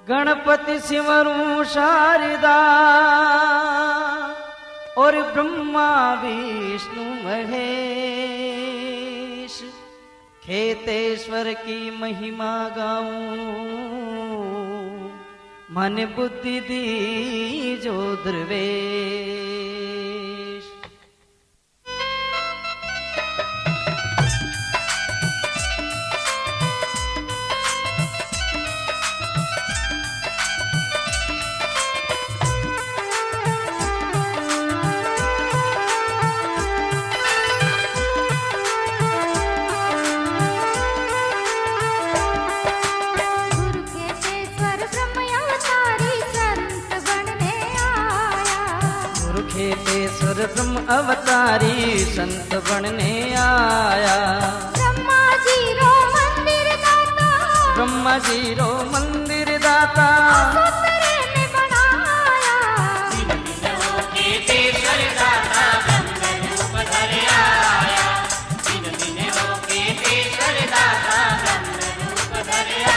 गणपति सिमरूं शारदा और ब्रह्मा विष्णु महेश। खेतेश्वर की महिमा गाऊं, मन बुद्धि दी जो दरवेश। खेतेश्वर ब्रह्म अवतारी संत बनने आया। ब्रह्मा जी रो मंदिर दाता, ब्रह्मा जी रो मंदिर दाता, सुतरे में बनाया। खेतेश्वर दाता ब्रह्म रूप धर आया। दिन दिन वो खेतेश्वर दाता ब्रह्म रूप धर आया।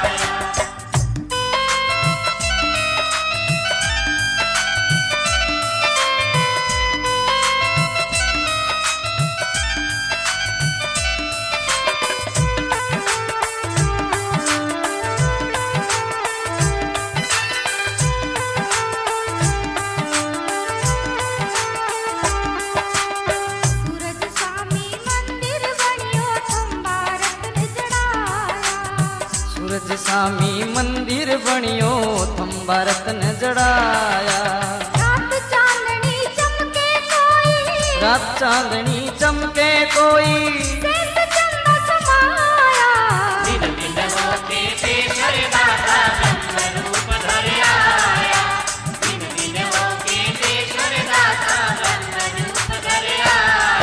सूरज सामी मंदिर बनियो थंबा रत्न जड़ाया। रात चांदनी चमके कोई, रात चांदनी चमके कोई, सेठ चंदा समाया। दिन दिन वो खेतेश्वर दाता ब्रह्म रूप धर आया। दिन दिन वो खेतेश्वर दाता ब्रह्म रूप धर आया।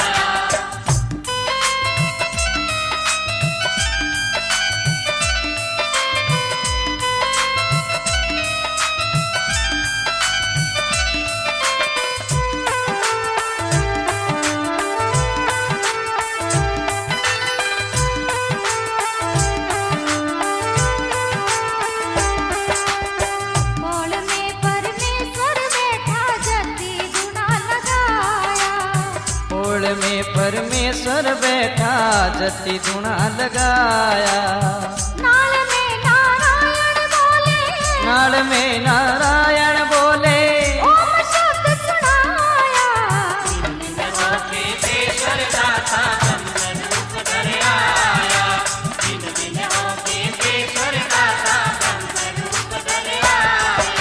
में परमेश्वर बैठा जति धुना लगाया। नाल में नारायण बोले, नाल में नारायण बोले, ओम शब्द सुनाया। दिन दिन वो खेतेश्वर दाता ब्रह्म रूप धर आया। दिन दिन वो खेतेश्वर दाता ब्रह्म रूप धर आया।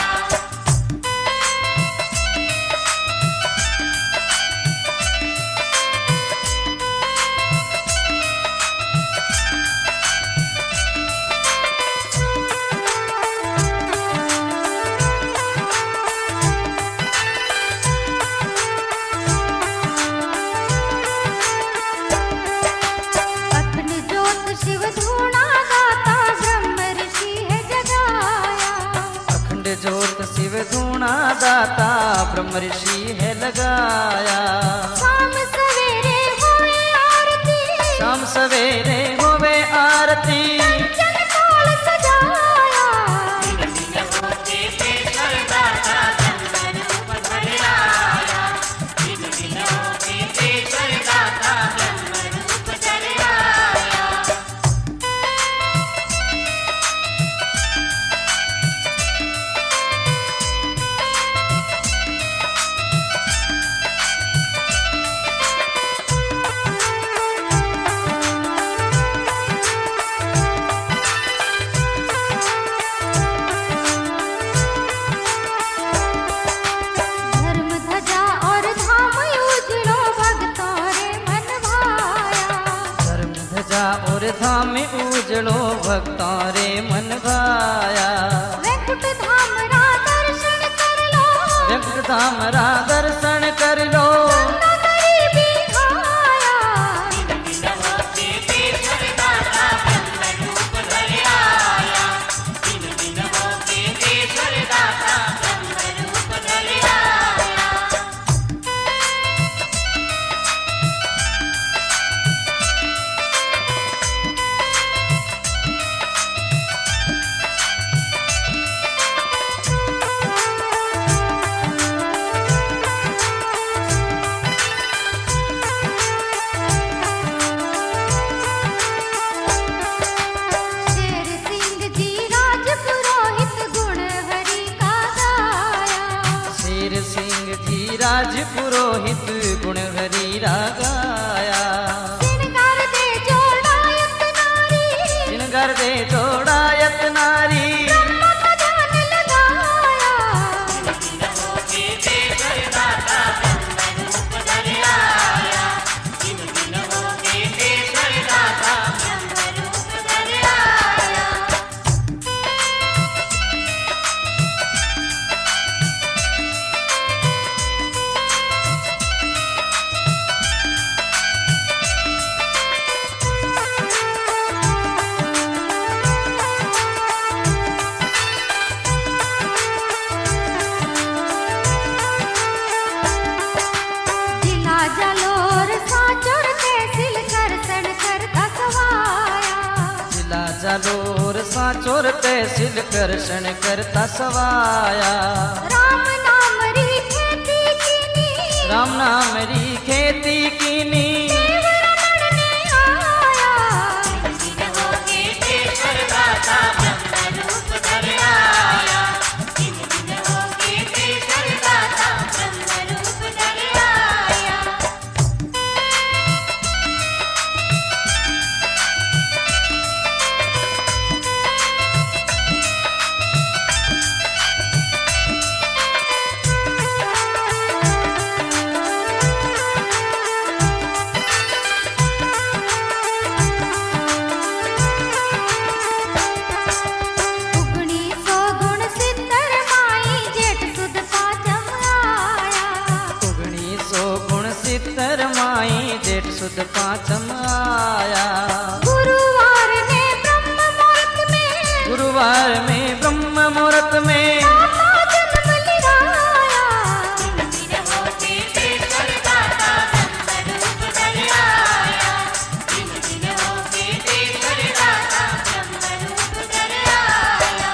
अखंड ज्योत शिव धूना गाता ब्रह्म ऋषि है जगाया। अखंड ज्योत शिव धूना दाता ब्रह्म ऋषि है लगाया। शाम सवेरे होए आरती, शाम सवेरे होवे आरती, कंचन कौल सजाया। दिन दिन वो खेतेश्वर दाता ब्रह्म रूप धर आया। दिन दिन वो खेतेश्वर दाता ब्रह्म रूप धर आया। धर्म ध्वजा और धाम उजड़ो भक्तों रे मन भाया। धर्म ध्वजा और धाम उजड़ो भक्तों रे मन भाया। वैकुंठ धाम रा दर्शन कर लो, वैकुंठ धाम रा दर्शन कर लो, गंगा गरीबी खाया। दिन दिन वो खेतेश्वर दाता ब्रह्म रूप धर आया। दिन दिन वो खेतेश्वर दाता ब्रह्म रूप धर आया। राज पुरोहित गुण हरीरा गाया। श्रृंगार दे जोड़ायत नारी, श्रृंगार दे जोड़ायत नारी, ब्रह्म का ध्यान लगाया। के पेशर दाता ब्रह्म रूप धर आया। दिन दिन हो के पेशर दाता ब्रह्म रूप धर आया। जिला जालोर सांचोर तहसील करसण करता सवाया। जिला जालोर सांचोर तहसील करशन करता सवाया। राम नाम री खेती कीनी, राम नाम री खेती कीनी, देव रमण ने आया। दिन हो के पेशर दाता ब्रह्म रूप धर आया। दिन दिन हो के पेशर दाता ब्रह्म रूप धर आया। उगणी सो गुण सिद्धर माई जेठ सुद पाचम आया। उगनी सो गुण सितर माई जेठ सुद पाचम आया। गुरुवार ने ब्रह्म मुहूर्त में, गुरुवार में ब्रह्म मुहूर्त में, दाता जन्म लिराया। दिन हो के पेशर दाता ब्रह्म रूप धर आया। दिन दिन हो के पेशर दाता ब्रह्म रूप धर आया।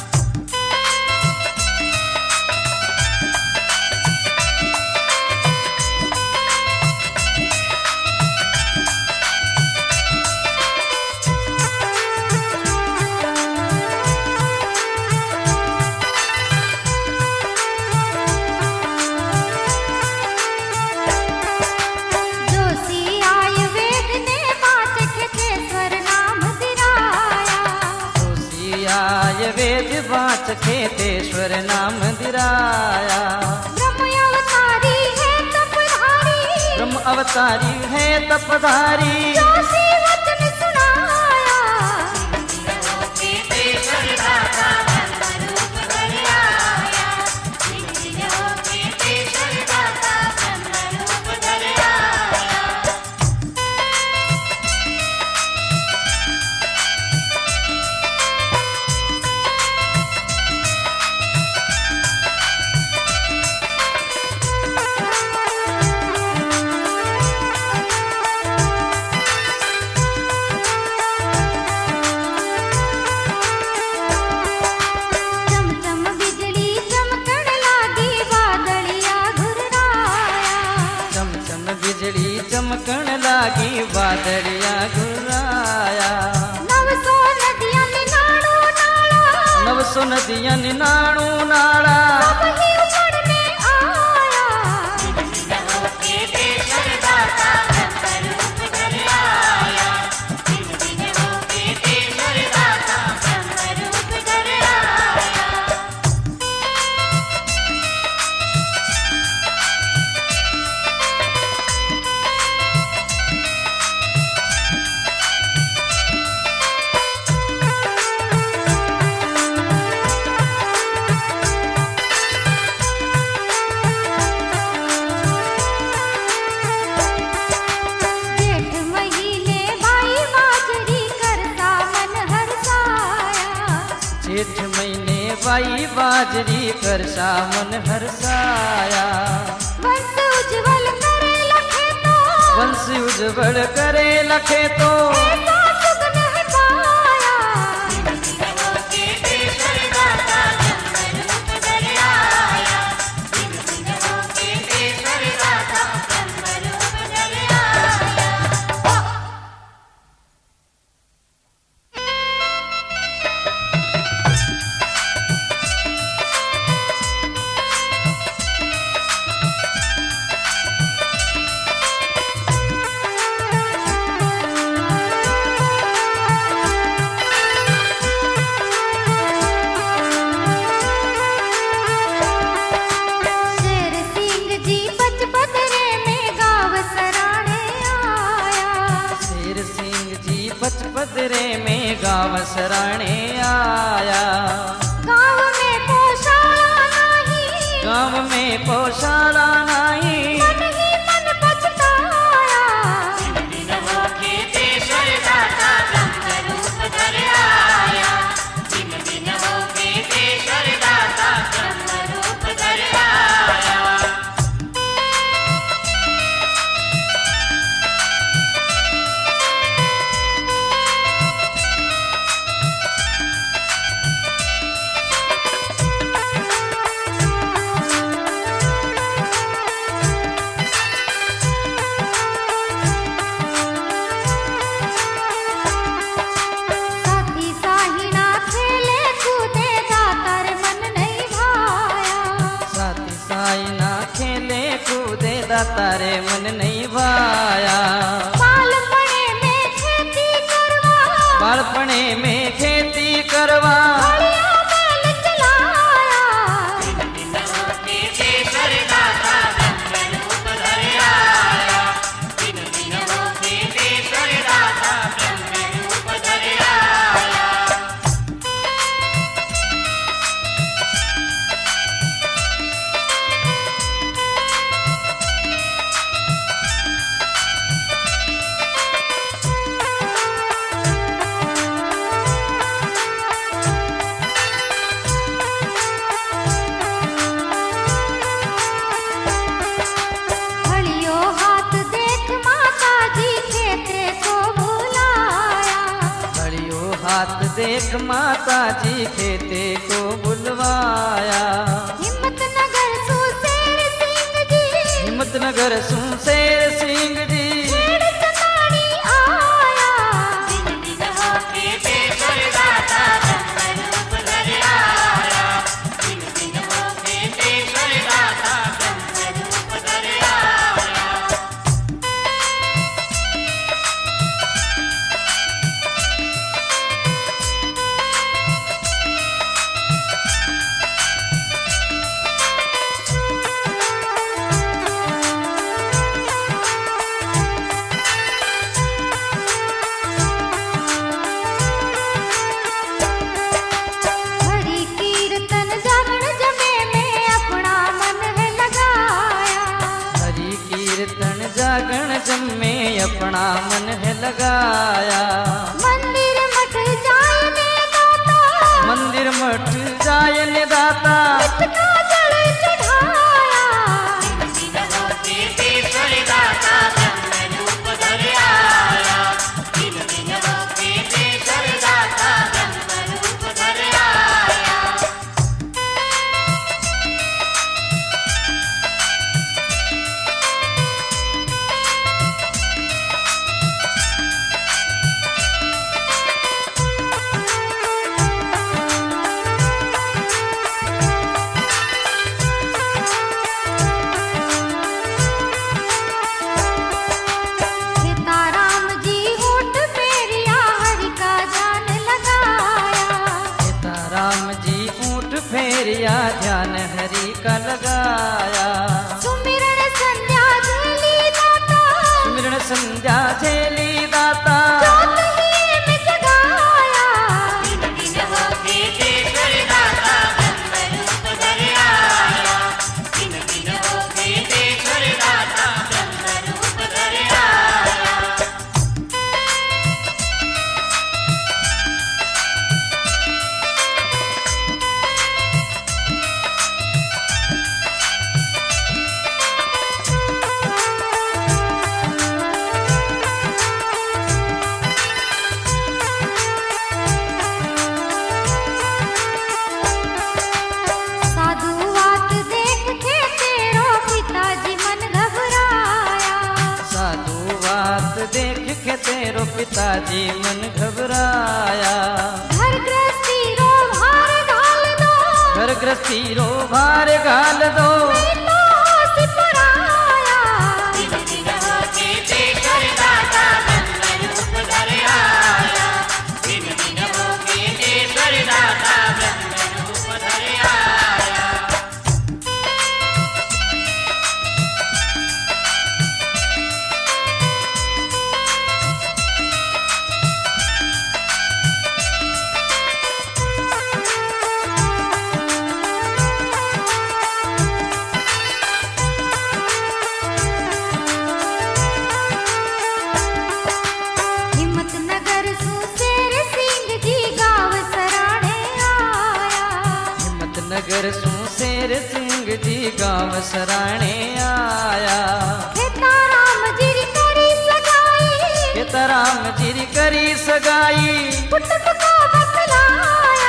जोशी आयुर्वेद ने पाँच खेतेश्वर नाम दिराया। जोशियाय वेद वाच खेतेश्वर नाम दिराया। ब्रह्म अवतारी है तपधारी, ब्रह्म अवतारी है तपधारी, जोशी वचन सुनाया। दिन हो के पेशर दाता ब्रह्म रूप धर आया। दिन दिन हो के पेशर दाता ब्रह्म रूप धर आया। चमचम बिजली चमकण लागी वादळिया घुराया। चमचम बिजली चमकण लागी वादळिया घुराया। नवसो नदियां निनाणो नाला, नवसो नदियां निनाणू नाला, सब ही उमड़ने आया। दिन हो के पेशर दाता ब्रह्म रूप धर आया। दिन दिन हो के पेशर दाता ब्रह्म रूप धर आया। जेठ महीने बाई बाजरी करता मन हर्षाया। जेठ महीने बाई बाजरी करसा मन हर्षाया। वंश उज्ज्वल करे लखे तो, वंश उज्ज्वल करे लखे तो, ऐसा सुगन है पाया। दिन हो के पेशर दाता ब्रह्म रूप धर आया। दिन दिन हो के पेशर दाता ब्रह्म रूप धर आया। गाँव शरणे आया। गाँव में पोशाला नहीं, गाँव में पोशाला नहीं, मन ही मन पछताया। दिन दिन होके पेशर दाता ब्रह्म रूप धर आया। दिन दिन होके पेशर दाता ब्रह्म रूप धर आया। साथी साहिना खेले कूदे दाता रे मन नहीं भाया। साथी साई ना खेले कूदे दाता रे मन नहीं भाया। बालपणे में खेती करवा, बालपणे में खेती करवा, हड़िया बैल चलाया। दिन दिन होके पेशर दाता ब्रह्म रूप धर आया। दिन दिन होके पेशर दाता ब्रह्म रूप धर आया। हलियो हाथ देख माता जी खेते को बुलाया। बड़ियो हाथ देख माता जी खेते को बुलवाया। हिम्मतनगर सुशेर सिंह जी, हिम्मतनगर सुशेर सिंह जी, खेड़ चताड़ी आया। दिन दिन होके पेशर दाता ब्रह्म रूप धर आया। दिन दिन होके पेशर दाता ब्रह्म रूप धर आया। हरि कीर्तन जागरण जमे में अपना मन है लगाया। हरि कीर्तन जागरण जम में अपना मन है लगाया। मंदिर मठ जाए ने दाता, मंदिर मठ जाय ने दाता, का जल चढ़ाया। दिन दिन होके पेशर दाता ब्रह्म रूप धर आया। दिन दिन होके पेशर दाता ब्रह्म रूप धर आया। सीताराम जी होठ फेरिया हरि का जान लगाया। सीताराम जी ऊँट फेरिया ध्यान हरि का लगाया। सुमिरन संध्या झेली दाता, सुमिरन संध्या झेली दाता, जोत ही में जगाया। दिन दिन होके पेशर दाता ब्रह्म रूप धर आया। दिन दिन होके पेशर दाता ब्रह्म रूप धर आया। साधुवात देख के तेरो पिताजी मन घबराया। साधु बात देख के तेरो पिताजी मन घबराया। घर गृहस्थी रो भार घाल दो, घर गृहस्थी रो भार घाल दो, नहीं तो होश पराया। दिन दिन होके पेशर दाता ब्रह्म रूप धर आया। दिन दिन होके पेशर दाता ब्रह्म रूप धर आया। नगर सू शेर सिंह जी गांव सराणे आया। सीताराम जी री करी सगाई, सीताराम जी री करी सगाई, पुत्र को बतलाया।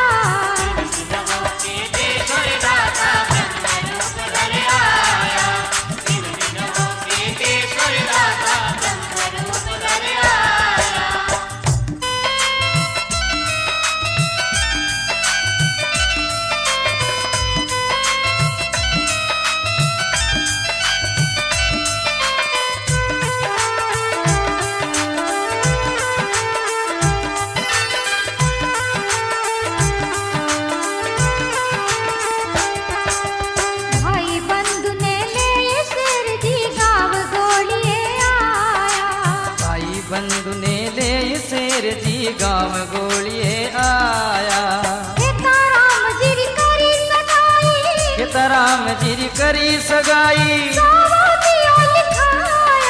भाई बंधु ने ले शेर जी गाँव गोलिए आया। भाई बंधु ने ले शेर जी गांव गोलिए आया। सीताराम जी री करी सगाई, सीताराम जी री करी सगाई, सावो दियो लिखाया।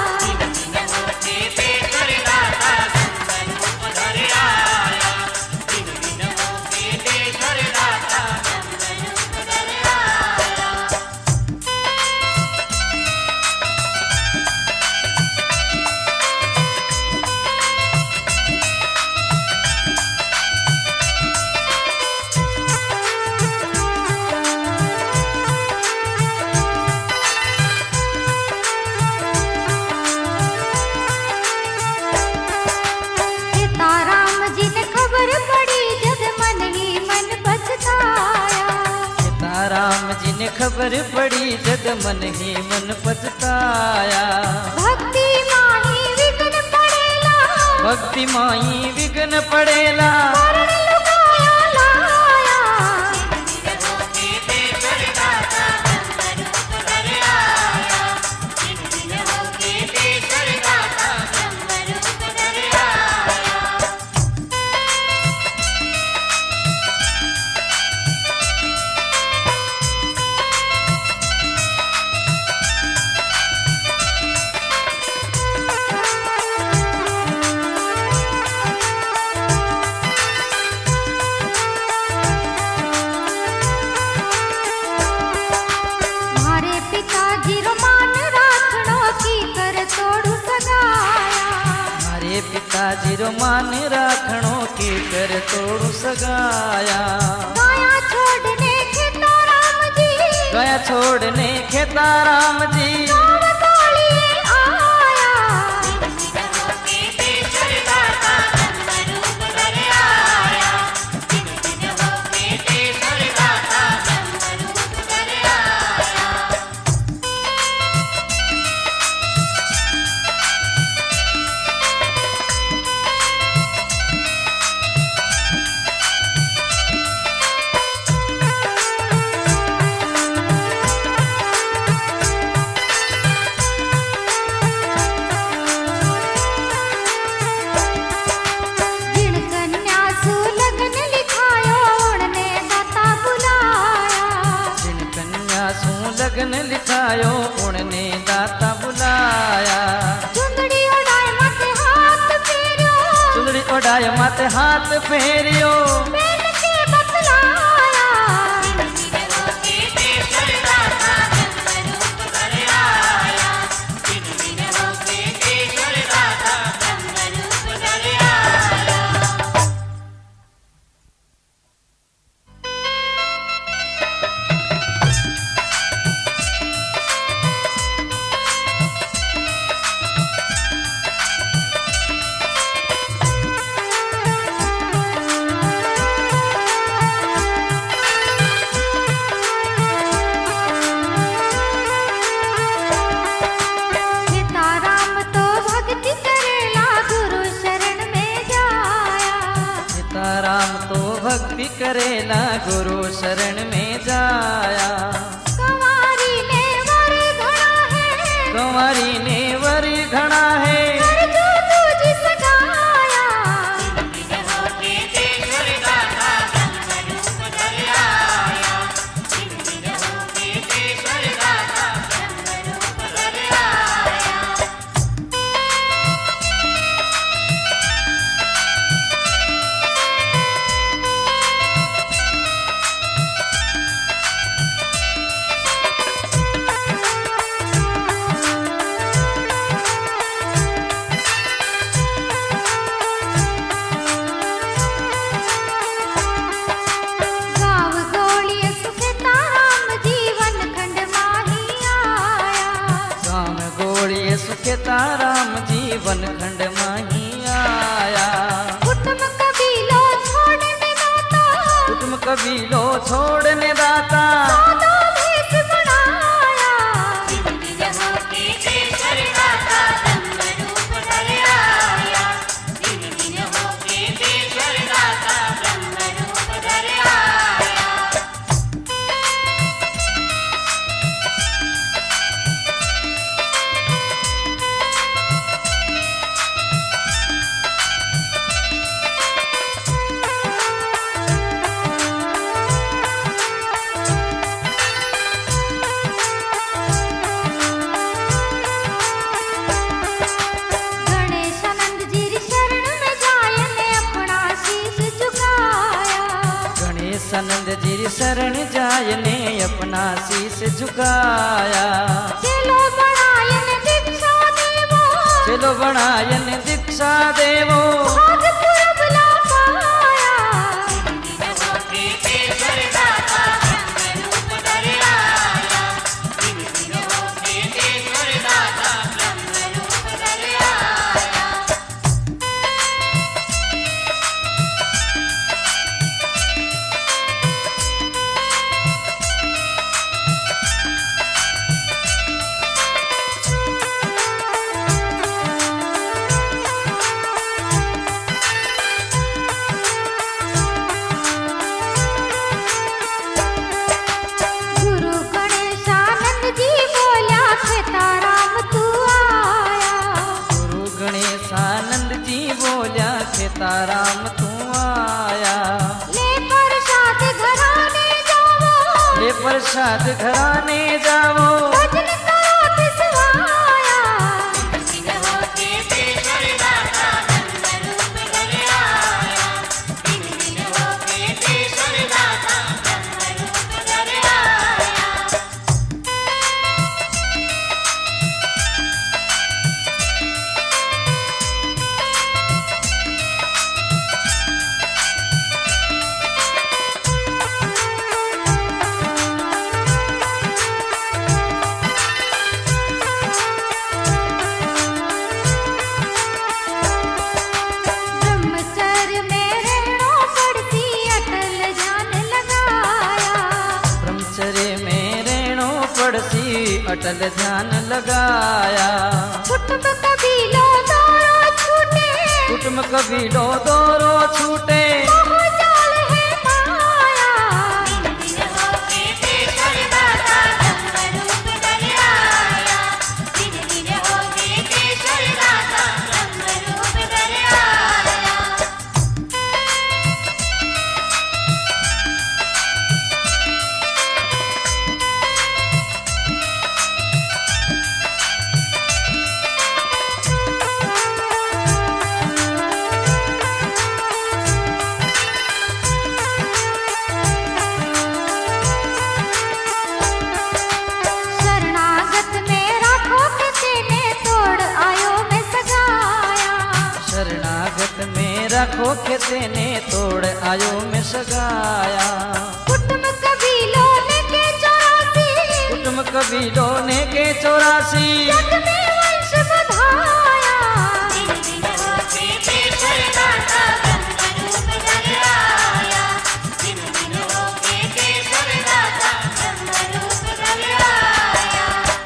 सीताराम जी ने खबर पड़ी जब मन ही मन पछताया। सीताराम जी ने खबर पड़ी जद मन ही मन पछताया। भक्ति माही विघ्न पड़ेला, भक्ति माही विघ्न पड़ेला, शरण लुकाया लाया। मारे पिताजी रो मान राखणो की कर तोड़ू सगाया। मारे पिताजी रो मान राखणो के कर तोड़ू सगाया। गाया छोड़ने सीताराम जी, गया छोड़ने खेताराम जी, गाँव गोलिए आया। जिन कन्या सु लगन लिखायो उड़ने दाता बुलाया। जिन कन्या सू लगन लिखायो उड़ने दाता बुलाया। चुंदड़ी उड़ाए माथे हाथ फेरियो, चुंदड़ी ओढ़ाए माथे हाथ फेरियो, बेन के बतलाया। सीताराम तो भक्ति करेला गुरु शरण में जाया। सीताराम तो भक्ति करेला गुरु शरण में जाया। कंवारी ने वर घड़ा है, कंवारी ने वरी घना है, कर जो तुझ सगाया। बनखंड माही आया। कुटुंब कबीलो छोड़ने दाता, कुटुंब कबीलो छोड़ने दाता, सादा भेष बनाया। दिन दिन होके पेशर दाता ब्रह्म रूप धर आया। दिन दिन होके पेशर दाता ब्रह्म रूप धर आया। गणेशानंद जी री शरण में जाय ने अपना शीश झुकाया। गणेशानंद जी री शरण जाय ने अपना शीश झुकाया। चलो बनायन दीक्षा देवो, चलो बनायन दीक्षा देवो, भाग पुरब ला पाया। दिन दिन होके पेशर दाता ब्रह्म रूप धर आया। दिन दिन होके पेशर दाता ब्रह्म रूप धर आया। गुरु गणेशानंद जी बोल्या खेताराम तू आया। गुरु गणेशानंद जी बोल्या खेताराम तू आया। ले प्रसाद घराने जावो, ले प्रसाद घराने जाओ, भजन करो तिसवाया। दिन होके पेशर दाता ब्रह्म रूप धर आया। दिन दिन होके पेशर दाता ब्रह्म रूप धर आया। ब्रह्मचर्य में रहना पड़ती अटल ध्यान लगाया। ब्रह्मचर्य में रहनो पड़सी अटल ध्यान लगाया। कुटुंब कबीलो दौरो छूटे, कुटुंब कबीलो दोरो छूटे, मोह जाल है माया। दिन दिन होके पेशर दाता ब्रह्म रूप धर आया। दिन दिन होके पेशर दाता ब्रह्म रूप धर आया। शरणागत में राखो के तेने तोड़ आयो मैं सगाया। शरणागत में रखो के तेने तोड़ आयो में सगाया। कुटुंब कबीलो ने के 84, कुटुंब कबीलों ने के 84, जग में वंश बधाया। दिन दिन होके पेशर दाता ब्रह्म रूप धर आया। दिन दिन होके पेशर दाता ब्रह्म रूप धर आया।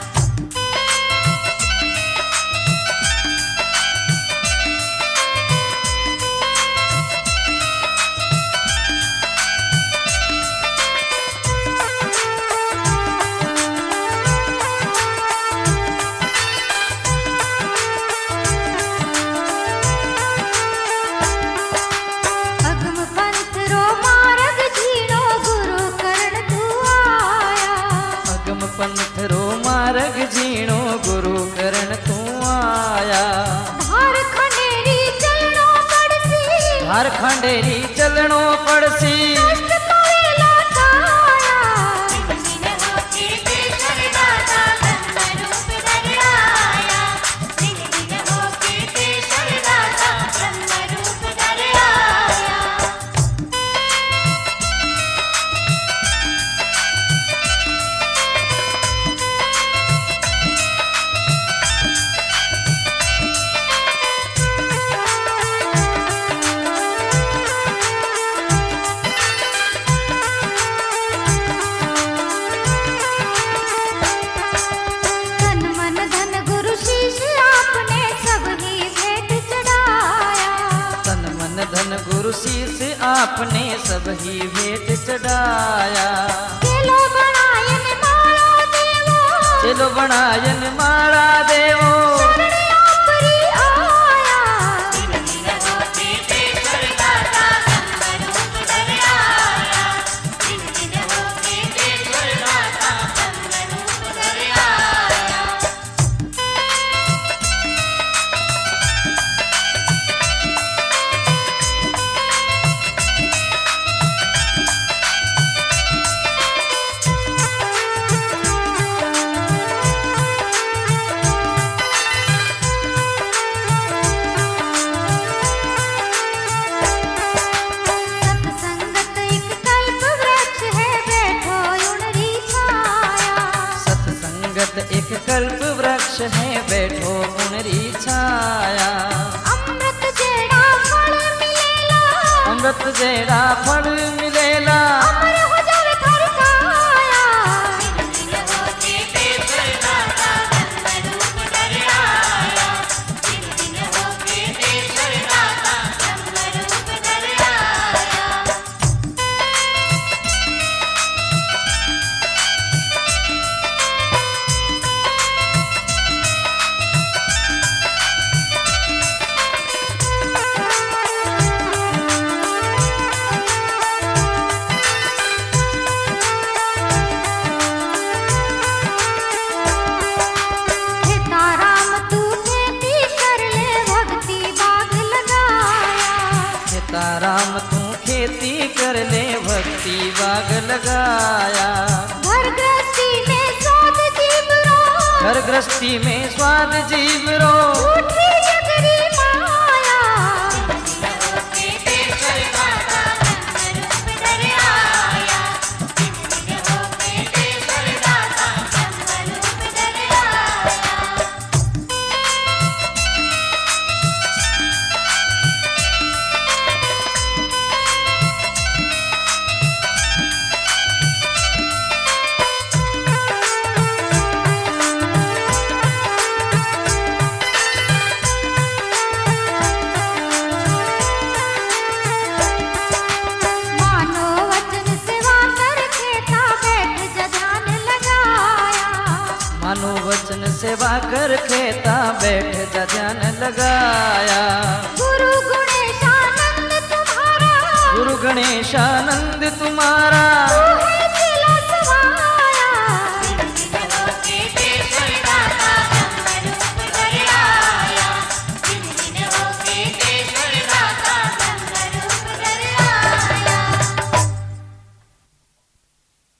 अगम पंथ रो मार्ग जीनो गुरु करण तू आया। अगम पंथ रो मार्ग जीणो गुरु करण तू आया। धार खंडेरी चलनो पड़सी, धार खंडेरी चलनो पड़सी, कष्ट पावेला काया। दिन दिन होके पेशर दाता ब्रह्म रूप धर आया। दिन दिन होके पेशर दाता ब्रह्म रूप धर आया। आपने सब ही भेंट चढ़ाया। चलो बनायन मारा देवो, चलो बनायन मारा देवो, शरण आपरी आया। दिन दिन होते पेशर दाता ब्रह्मरूप धर आया। दिन दिन होते पेशर दाता ब्रह्मरूप धर आया। सत्संगत एक कल्प वृक्ष है, बैठो उनरी छाया। सत्संगत एक कल्प वृक्ष है, बैठो उनरी छाया। अमृत जेड़ा फल मिलेला, अमृत जेड़ा फल मिलेला, अमर हो जावे घर काया। दिन दिन होते पेशर दाता ब्रह्मरूप धर आया। दिन दिन होते पेशर दाता ब्रह्मरूप धर आया। सीताराम तू खेती कर ले, भक्ति बाग लगाया। सीताराम तू खेती कर ले, भक्ति बाग लगाया। घर गृहस्थी में स्वाद जीवरो, घर गृहस्थी में स्वाद जीवरो, झूठी जगरी माया। दिन होते पेशर दाता ब्रह्मरूप धर आया। दिन दिन होते पेशर दाता ब्रह्मरूप धर आया। मानो वचन सेवा कर खेता, बैठ जजान लगाया। मानो वचन सेवा कर खेता, बैठ जजन लगाया। गुरु गुणेशानंद तुम्हारा, गुरु गणेशानंद तुम्हारा, तू है